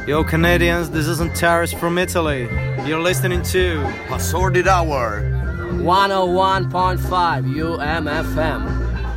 Yo Canadians, this is Antares from Italy. You're listening to Assorted Hour 101.5 UMFM.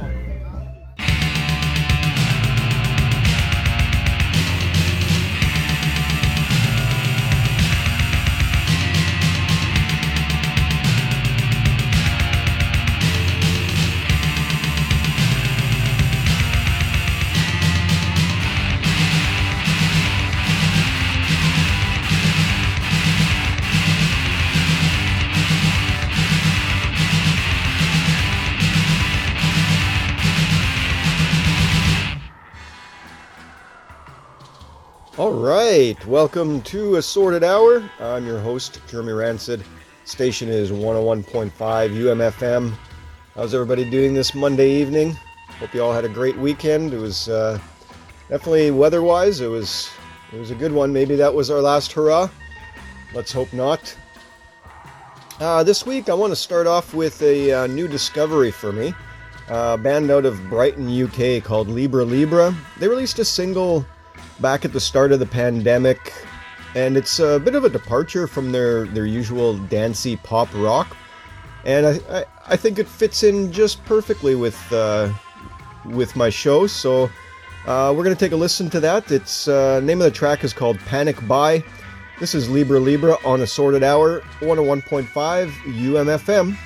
All right, welcome to Assorted Hour. I'm your host, Jeremy Rancid. Station is 101.5 UMFM. How's everybody doing this Monday evening? Hope you all had a great weekend. It was definitely weather-wise. It was a good one. Maybe that was our last hurrah. Let's hope not. This week, I want to start off with a new discovery for me. A band out of Brighton, UK called Libra Libra. They released a single back at the start of the pandemic, and it's a bit of a departure from their usual dancey pop rock, and I think it fits in just perfectly with my show. So we're gonna take a listen to that. It's name of the track is called Panic Buy. This is Libra Libra on Assorted Hour 101.5 UMFM.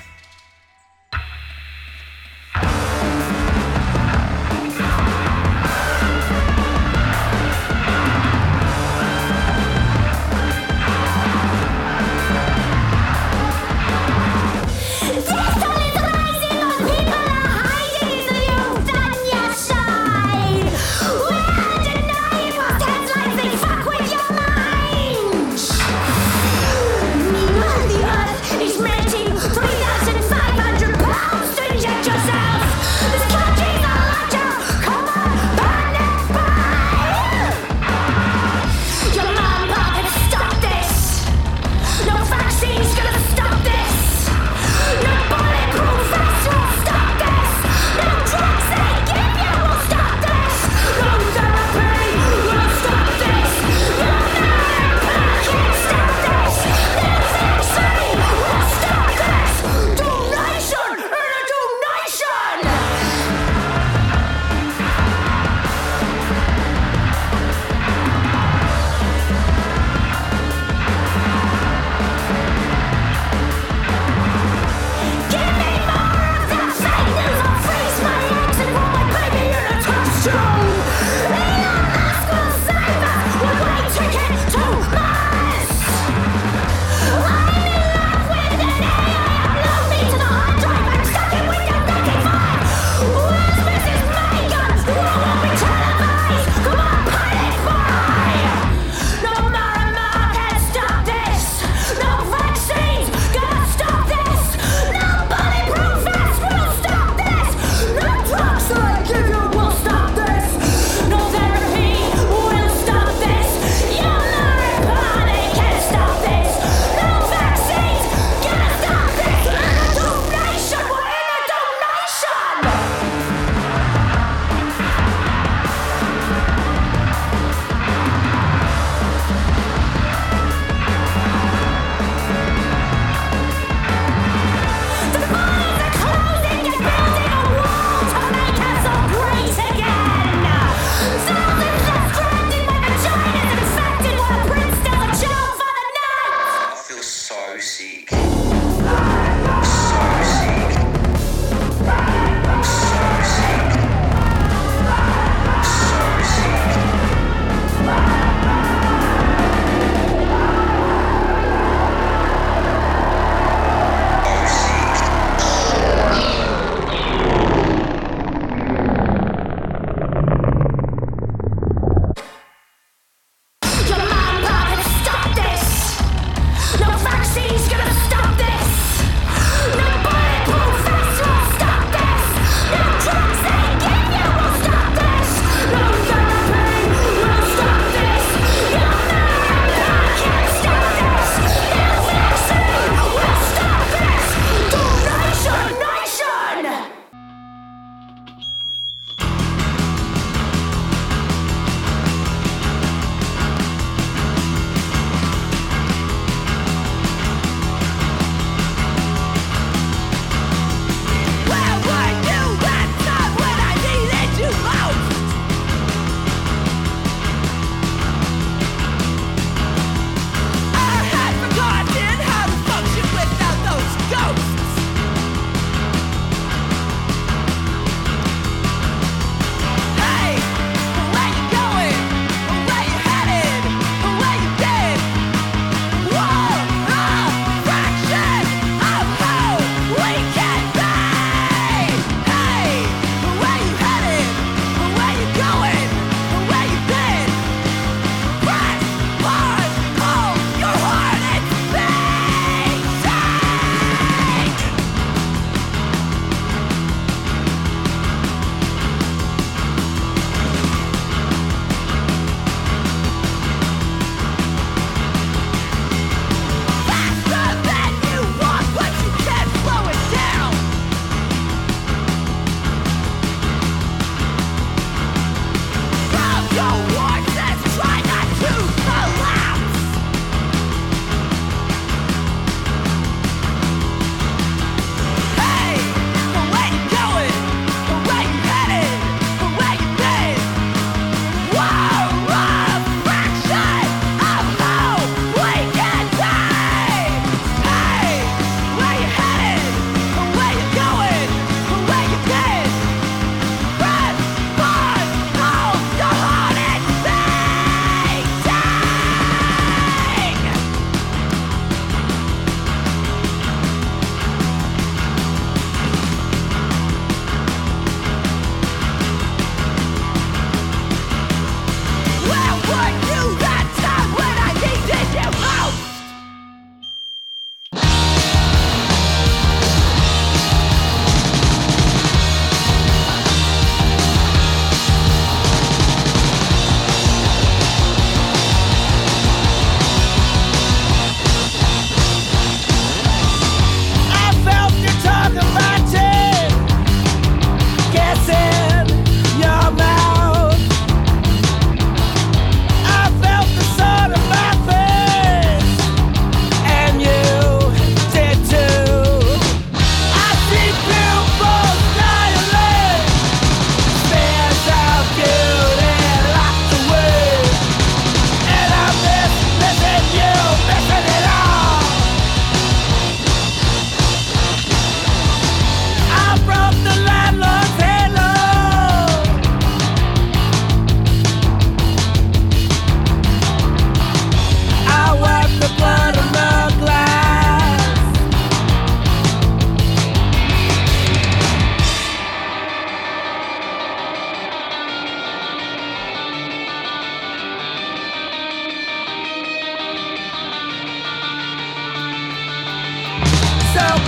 The earth is melting 3,000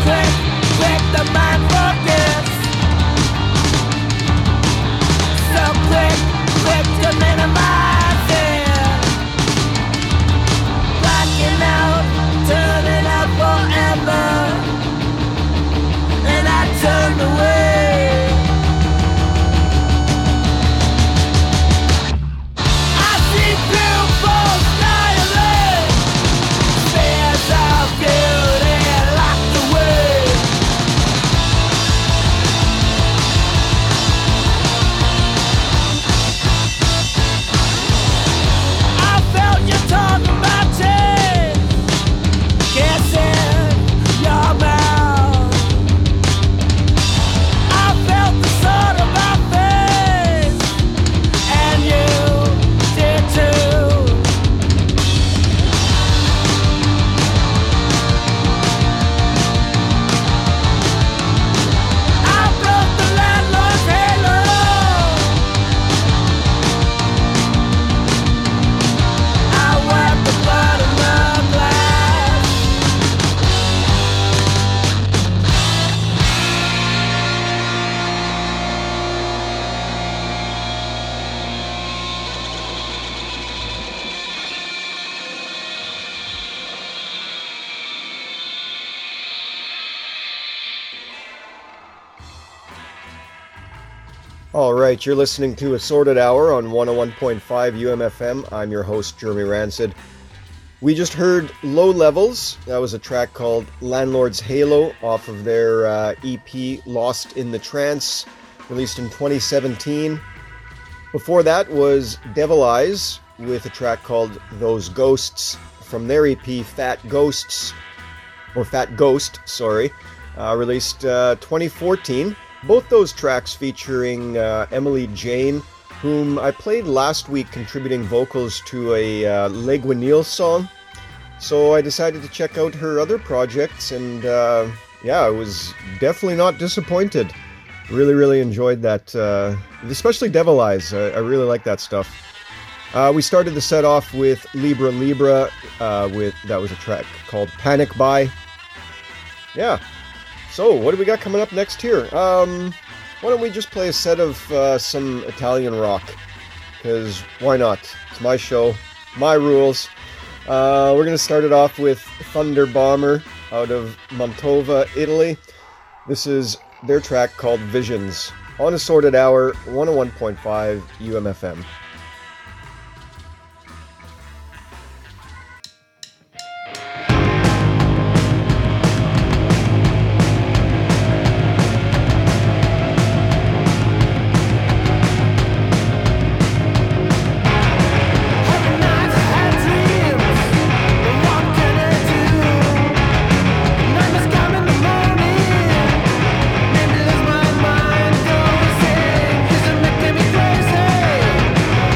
All right, you're listening to Assorted Hour on 101.5 UMFM. I'm your host, Jeremy Rancid. We just heard Low Levels. That was a track called Landlord's Halo off of their EP Lost in the Trance, released in 2017. Before that was Devil Eyes with a track called Those Ghosts from their EP Fat Ghost, released 2014. Both those tracks featuring Emily Jane, whom I played last week contributing vocals to a Les Guenilles song. So I decided to check out her other projects, and I was definitely not disappointed. Really enjoyed that, especially Devil Eyes. I really like that stuff. We started the set off with Libra that was a track called Panic Buy. Yeah. So, what do we got coming up next here? Why don't we just play a set of some Italian rock? Because why not? It's my show, my rules. We're going to start it off with Thunder Bomber out of Mantova, Italy. This is their track called Visions on Assorted Hour, 101.5 UMFM. Crazy.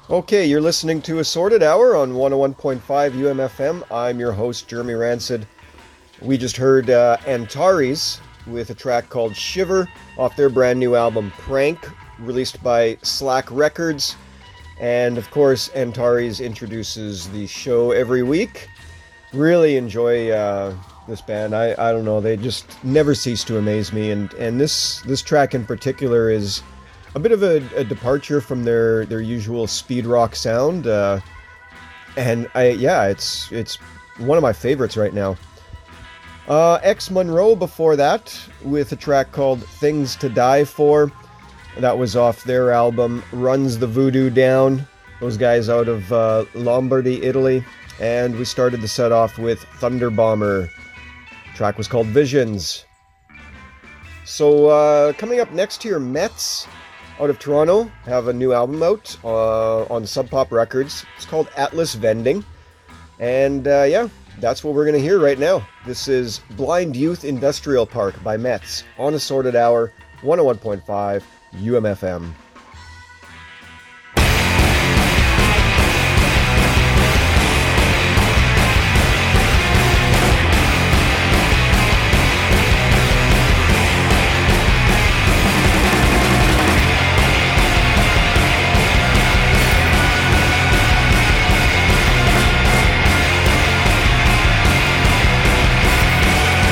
Okay, you're listening to Assorted Hour on 101.5 UMFM. I'm your host, Jeremy Rancid. We just heard Antares with a track called Shiver off their brand new album Prank, released by Slack Records. And of course, Antares introduces the show every week. Really enjoy this band. I don't know, they just never cease to amaze me. And this track in particular is a bit of a departure from their usual speed rock sound, it's one of my favorites right now. Ex Monroe before that with a track called Things to Die For. That was off their album Runs the Voodoo Down. Those guys out of Lombardy, Italy. And we started the set off with Thunder Bomber. The track was called Visions. So coming up next here, Mets out of Toronto have a new album out on Sub Pop Records. It's called Atlas Vending. And that's what we're going to hear right now. This is Blind Youth Industrial Park by Mets on Assorted Hour, 101.5 UMFM.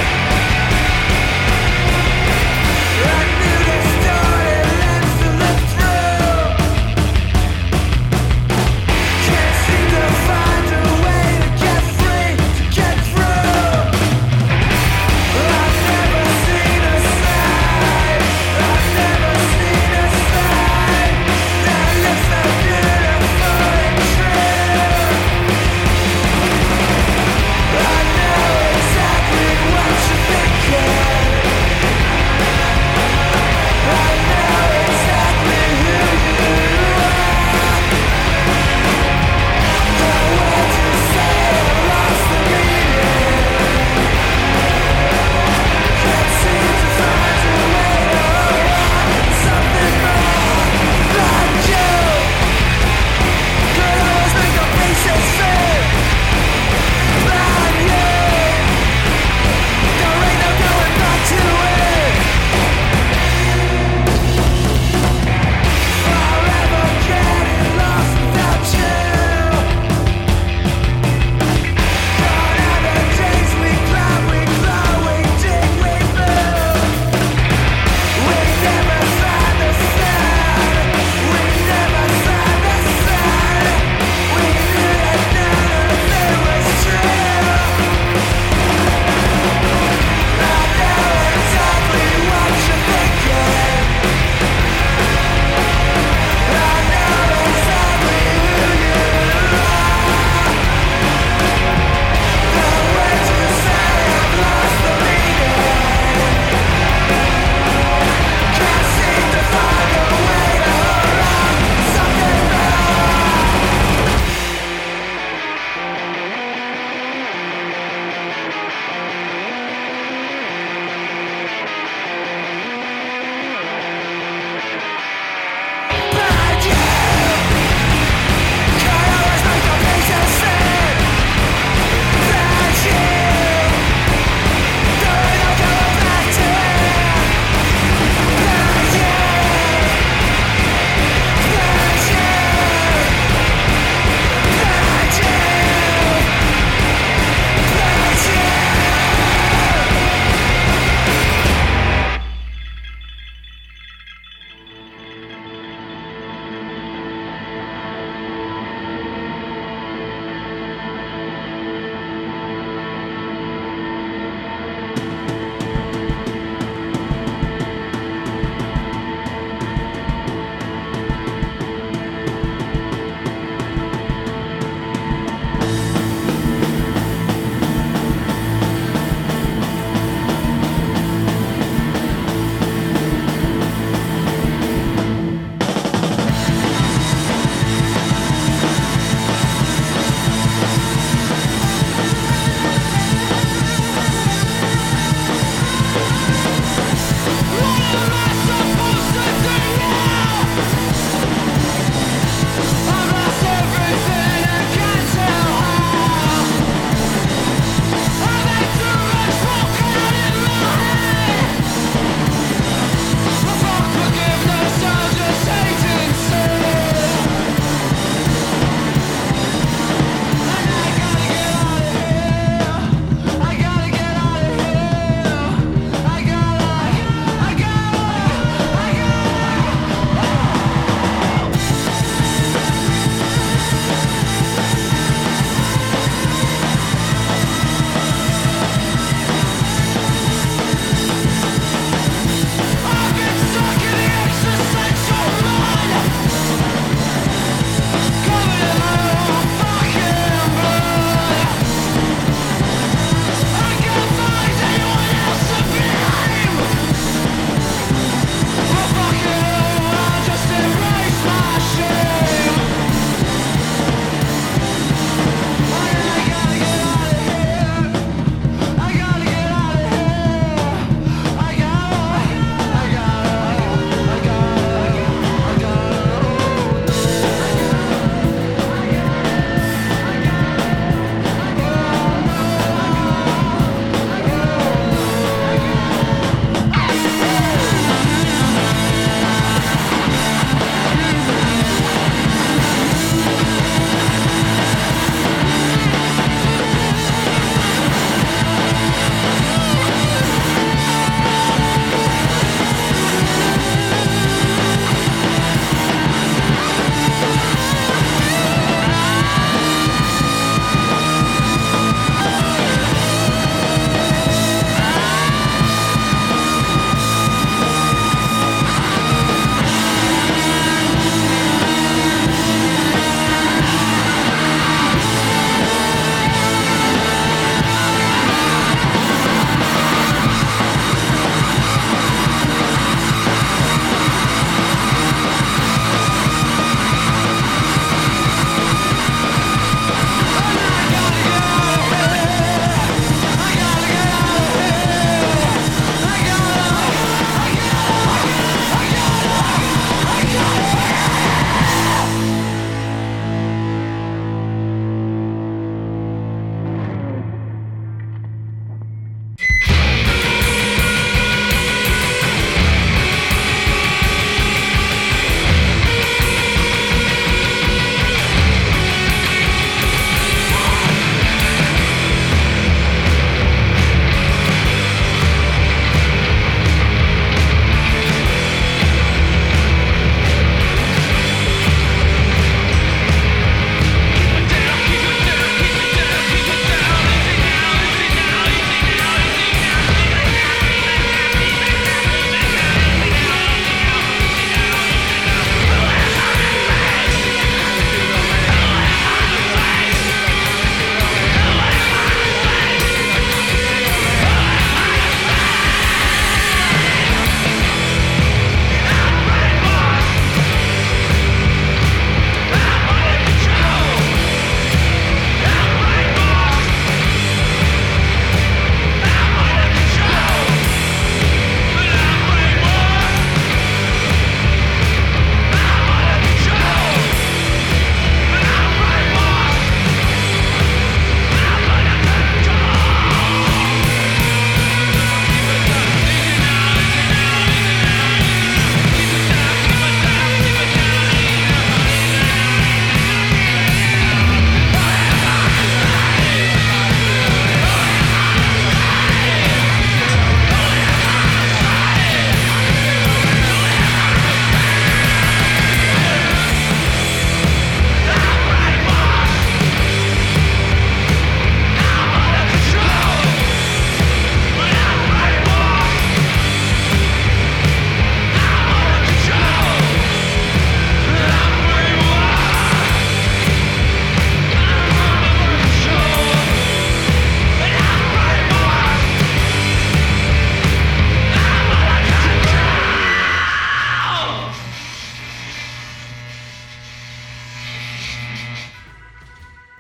I knew the story, let's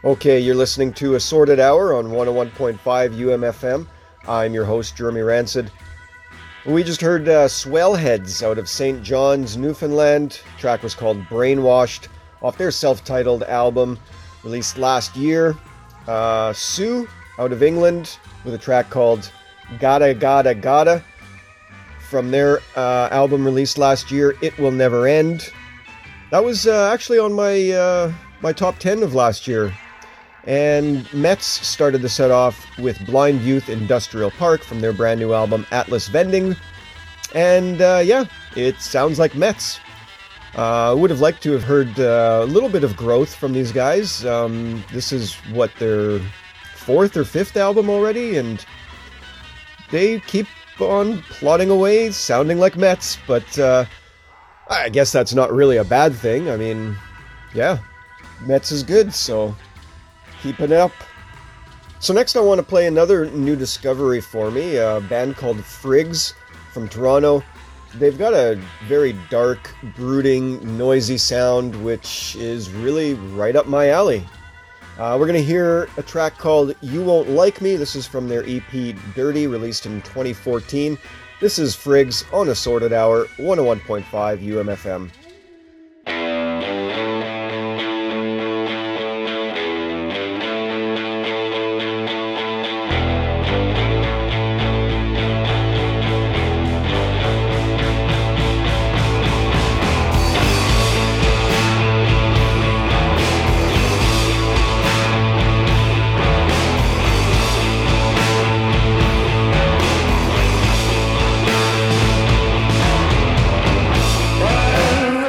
Okay, you're listening to Assorted Hour on 101.5 UMFM. I'm your host, Jeremy Rancid. We just heard Swellheads out of St. John's, Newfoundland. The track was called Brainwashed, off their self-titled album released last year. Sue out of England with a track called Gotta Gotta Gotta from their album released last year, It Will Never End. That was actually on my top 10 of last year. And Metz started the set off with Blind Youth Industrial Park from their brand new album Atlas Vending. And it sounds like Metz. I would have liked to have heard a little bit of growth from these guys. This is their fourth or fifth album already, and they keep on plodding away, sounding like Metz, but I guess that's not really a bad thing. I mean, yeah, Metz is good, so keep it up. So next I want to play another new discovery for me, a band called Friggs from Toronto. They've got a very dark, brooding, noisy sound, which is really right up my alley. We're going to hear a track called You Won't Like Me. This is from their EP Dirty, released in 2014. This is Friggs on Assorted Hour, 101.5 UMFM. Burn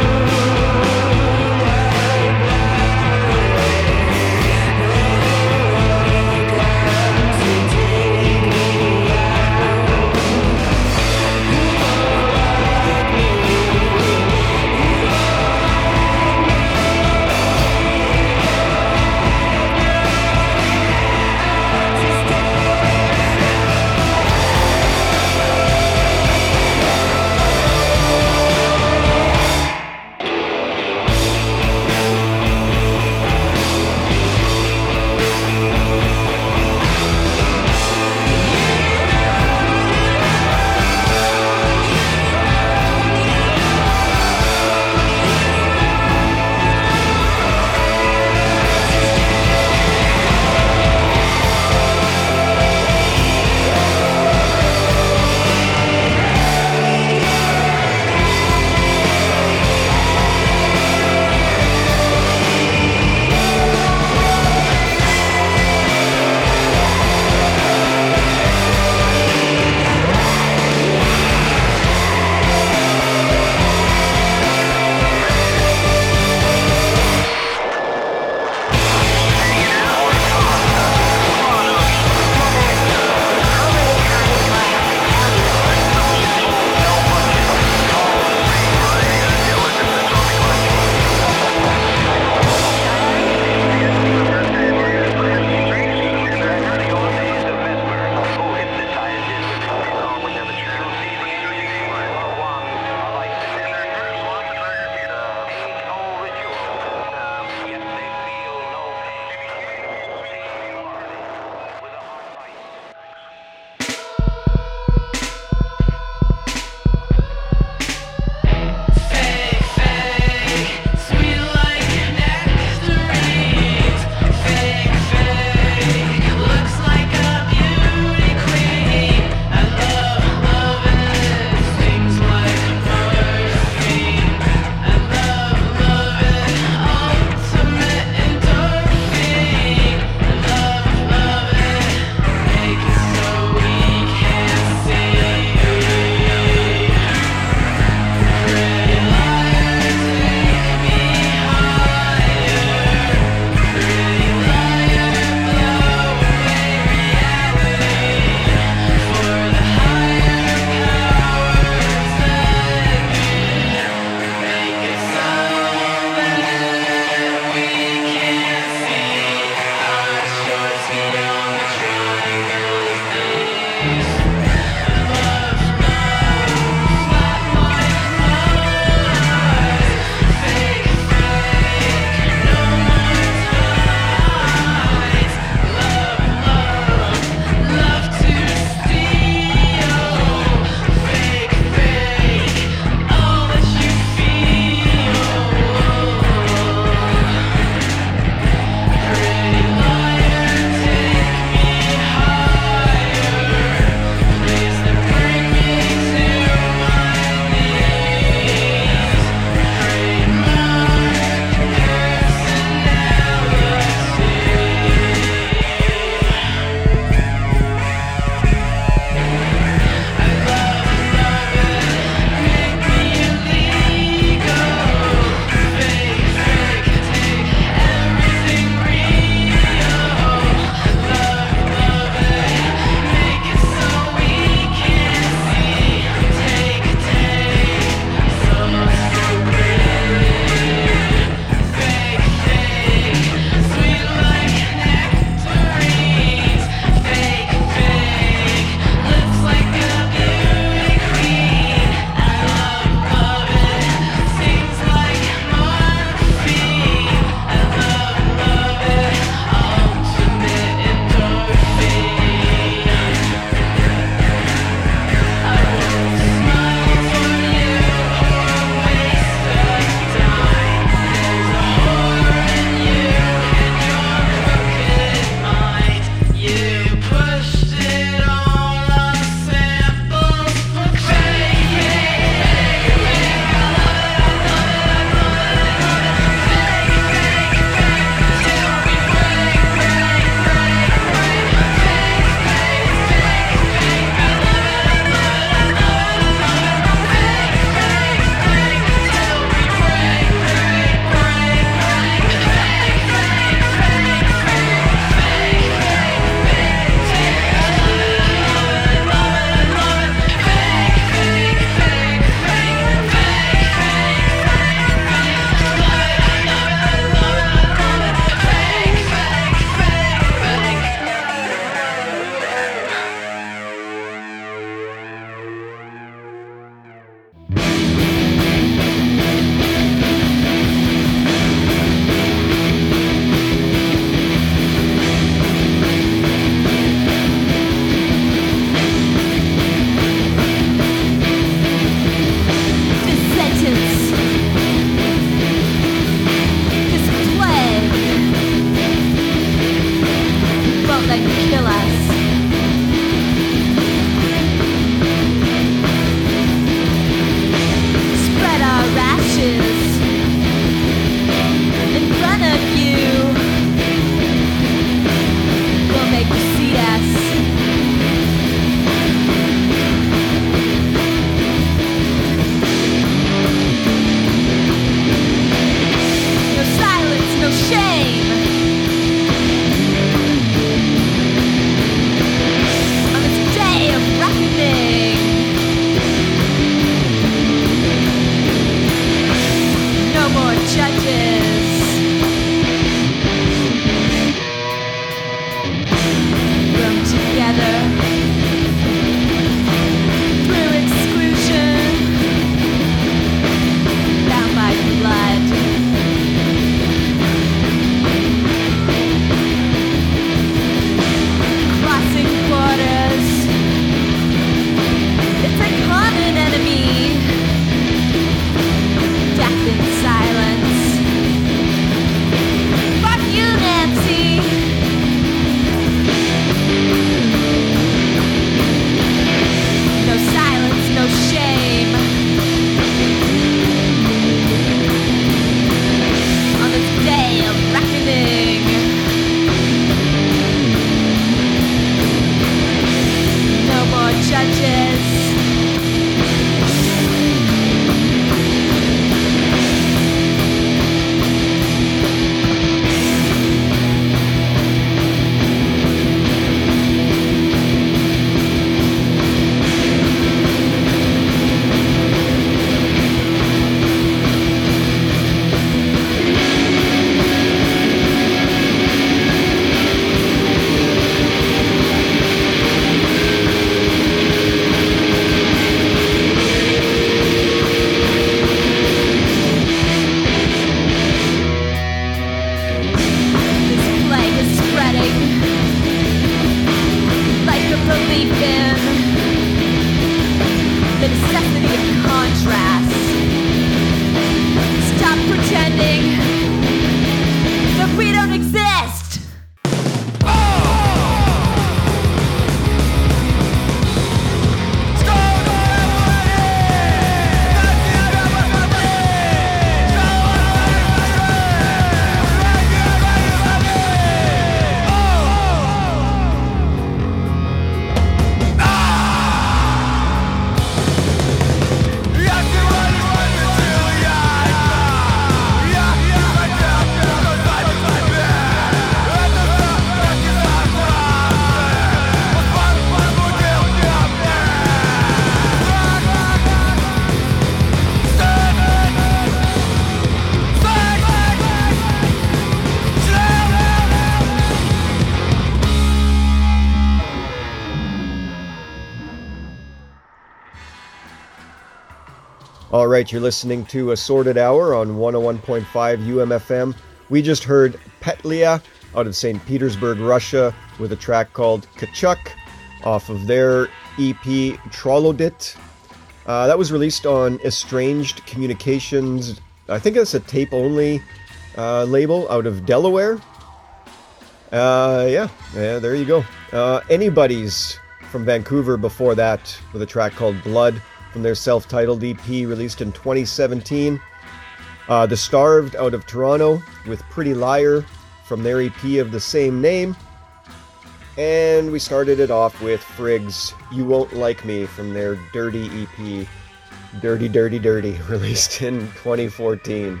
All right, you're listening to Assorted Hour on 101.5 UMFM. We just heard Petlia out of St. Petersburg, Russia, with a track called Kachuk off of their EP Trolodit. That was released on Estranged Communications. I think it's a tape-only label out of Delaware. Yeah, there you go. Anybody's from Vancouver before that with a track called Blood from their self-titled EP released in 2017. The Starved out of Toronto with Pretty Liar from their EP of the same name. And we started it off with Friggs' You Won't Like Me from their Dirty EP, Dirty, Dirty, Dirty, released in 2014.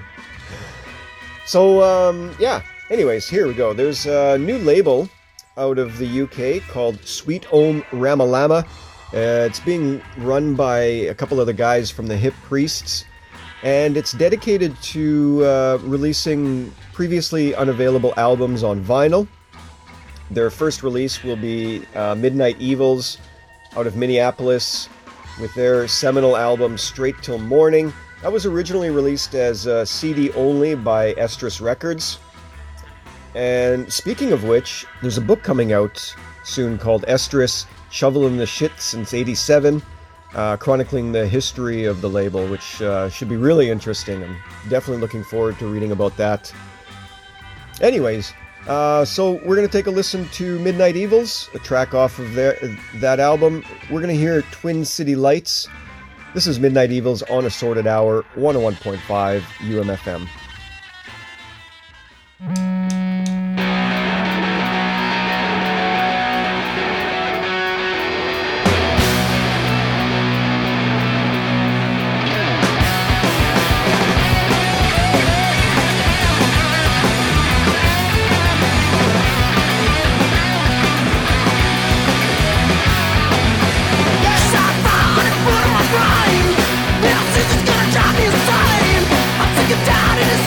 So, yeah, anyways, here we go. There's a new label out of the UK called Sweet Om Ramalama. It's being run by a couple of the guys from the Hip Priests, and it's dedicated to releasing previously unavailable albums on vinyl. Their first release will be Midnight Evils out of Minneapolis with their seminal album Straight Till Morning. That was originally released as CD only by Estrus Records. And speaking of which, there's a book coming out soon called Estrus Shoveling the Shit Since 87, chronicling the history of the label, which should be really interesting. I'm definitely looking forward to reading about that. Anyways, so we're going to take a listen to Midnight Evils, a track off of that album. We're going to hear Twin City Lights. This is Midnight Evils on Assorted Hour, 101.5 UMFM. Down in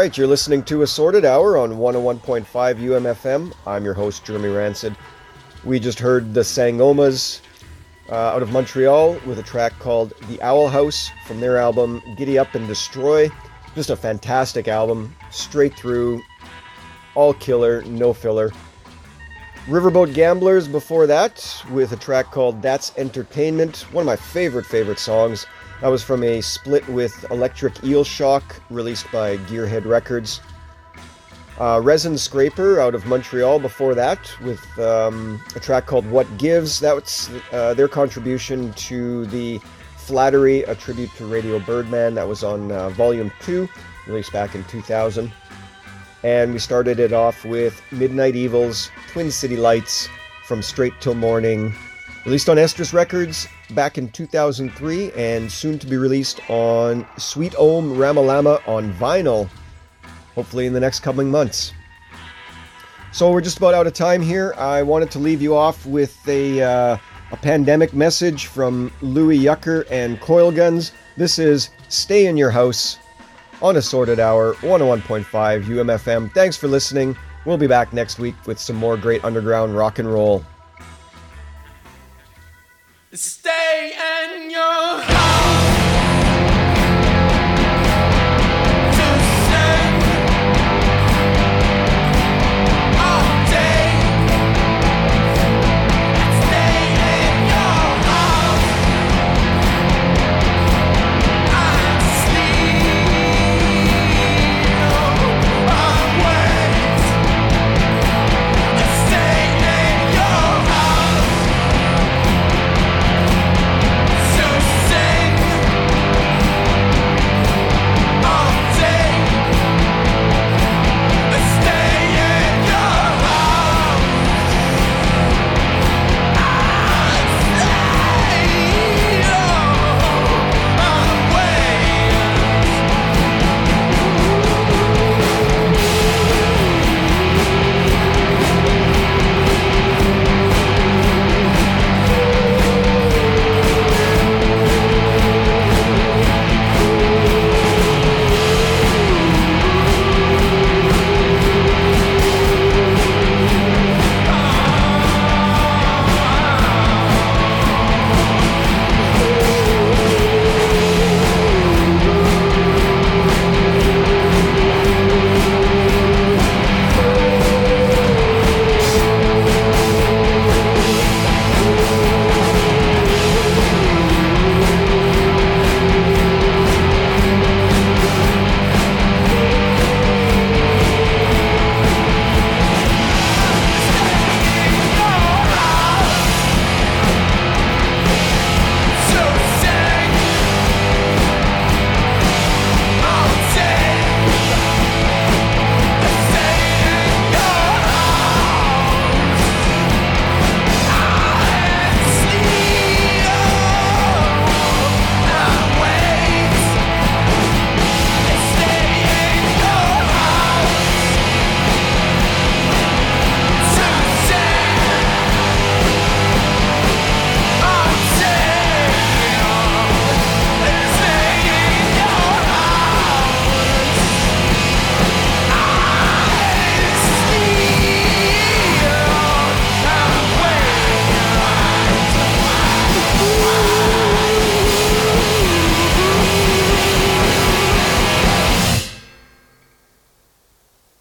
right, you're listening to Assorted Hour on 101.5 UMFM. I'm your host, Jeremy Rancid. We just heard the Sangomas out of Montreal with a track called The Owl House from their album Giddy Up and Destroy. Just a fantastic album, straight through, all killer, no filler. Riverboat Gamblers before that with a track called That's Entertainment, one of my favorite songs. That was from a split with Electric Eel Shock, released by Gearhead Records. Resin Scraper out of Montreal before that with a track called What Gives. That's their contribution to the Flattery, a tribute to Radio Birdman. That was on Volume 2, released back in 2000. And we started it off with Midnight Evil's Twin City Lights from Straight Till Morning, released on Estrus Records back in 2003 and soon to be released on Sweet Om Ramalama on vinyl, hopefully in the next coming months. So we're just about out of time here. I wanted to leave you off with a pandemic message from Louis Yucker and Coil Guns. This is Stay in Your House on Assorted Hour, 101.5 UMFM. Thanks for listening. We'll be back next week with some more great underground rock and roll. It's